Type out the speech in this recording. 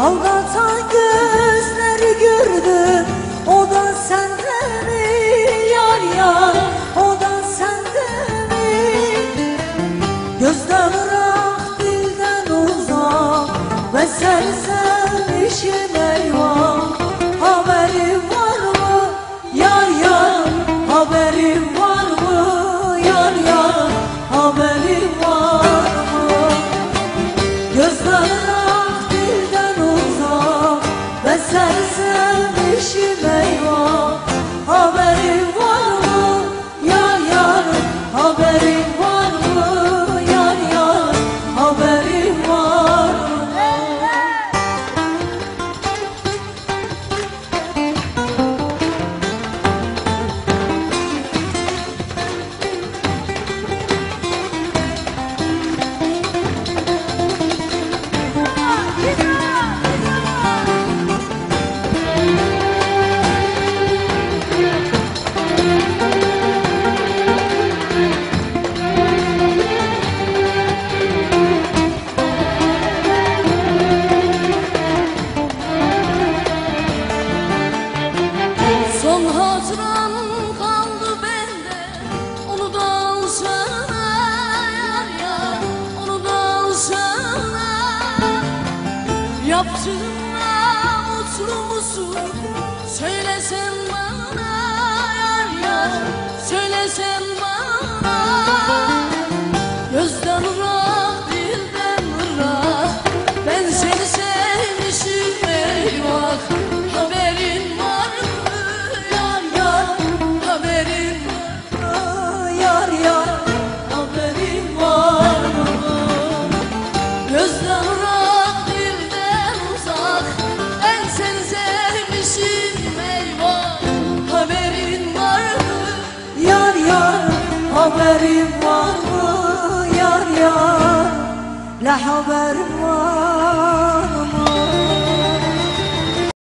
Aldatan gözleri gördü, o da sende mi yar yar, o da sende mi? Gözden ırak, dilden uzak, ve seni sevmişim eyvah. Haberin var mı yar yar, haberin var mı yar yar, haberin var mı? Gözden ırak, dilden uzak, ve seni sevmişim eyvah. Haberin var mı yar yar, haberin var mı yar yar, haberin var mı? Son hatıran kaldı bende, onu da alsana yar yar, onu da alsana. Yaptığınla mutlu musun? Söylesen bana yar yar, söylesen bana. Gözden ırak, dilden ırak, ben seni sevmişim eyvah. Haberin var mı yar yar, haberin var mı yar yar, haberin var mı? Gözden ırak, dilden uzak, ben seni sevmişim eyvah. Haberin var mı Yar yar, haberin var mı yar yar, la haberin var